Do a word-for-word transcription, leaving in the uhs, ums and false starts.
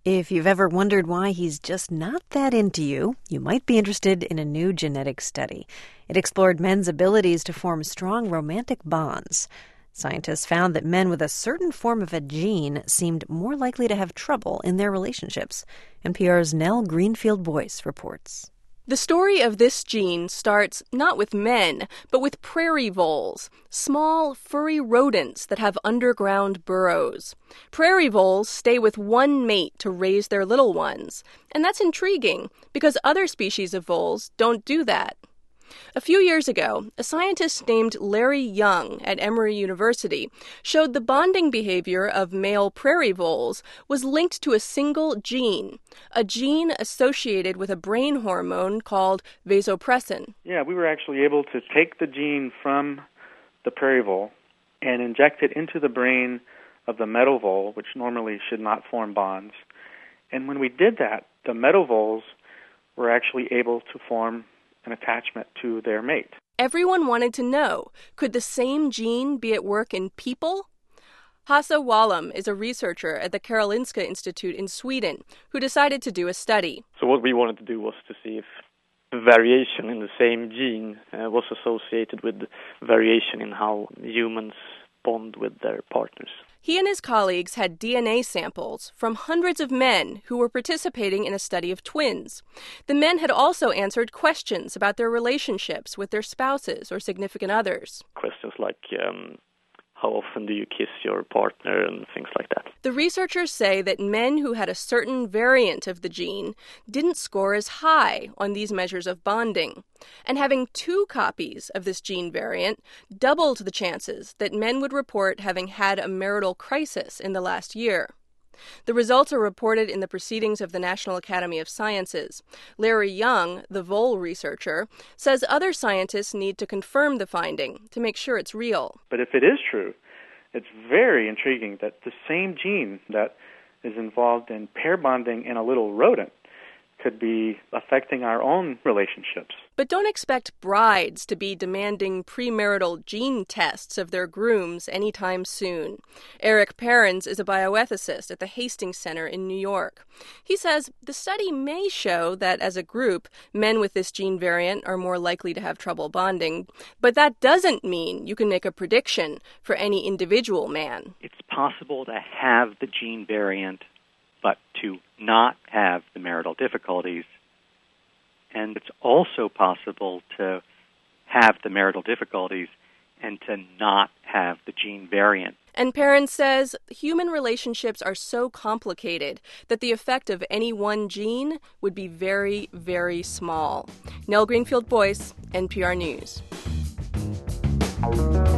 If you've ever wondered why he's just not that into you, you might be interested in a new genetic study. It explored men's abilities to form strong romantic bonds. Scientists found that men with a certain form of a gene seemed more likely to have trouble in their relationships. N P R's Nell Greenfield-Boyce reports. The story of this gene starts not with men, but with prairie voles, small, furry rodents that have underground burrows. Prairie voles stay with one mate to raise their little ones, and that's intriguing because other species of voles don't do that. A few years ago, a scientist named Larry Young at Emory University showed the bonding behavior of male prairie voles was linked to a single gene, a gene associated with a brain hormone called vasopressin. Yeah, we were actually able to take the gene from the prairie vole and inject it into the brain of the meadow vole, which normally should not form bonds. And when we did that, the meadow voles were actually able to form an attachment to their mate. Everyone wanted to know, could the same gene be at work in people? Hasse Wallum is a researcher at the Karolinska Institute in Sweden who decided to do a study. So what we wanted to do was to see if variation in the same gene uh, was associated with variation in how humans bond with their partners. He and his colleagues had D N A samples from hundreds of men who were participating in a study of twins. The men had also answered questions about their relationships with their spouses or significant others. Questions like, um, how often do you kiss your partner and things like that. The researchers say that men who had a certain variant of the gene didn't score as high on these measures of bonding. And having two copies of this gene variant doubled the chances that men would report having had a marital crisis in the last year. The results are reported in the Proceedings of the National Academy of Sciences. Larry Young, the vole researcher, says other scientists need to confirm the finding to make sure it's real. But if it is true, it's very intriguing that the same gene that is involved in pair bonding in a little rodent could be affecting our own relationships. But don't expect brides to be demanding premarital gene tests of their grooms anytime soon. Eric Perrins is a bioethicist at the Hastings Center in New York. He says the study may show that as a group, men with this gene variant are more likely to have trouble bonding, but that doesn't mean you can make a prediction for any individual man. It's possible to have the gene variant but to not have the marital difficulties. And it's also possible to have the marital difficulties and to not have the gene variant. And Perrins says human relationships are so complicated that the effect of any one gene would be very, very small. Nell Greenfield-Boyce, N P R News.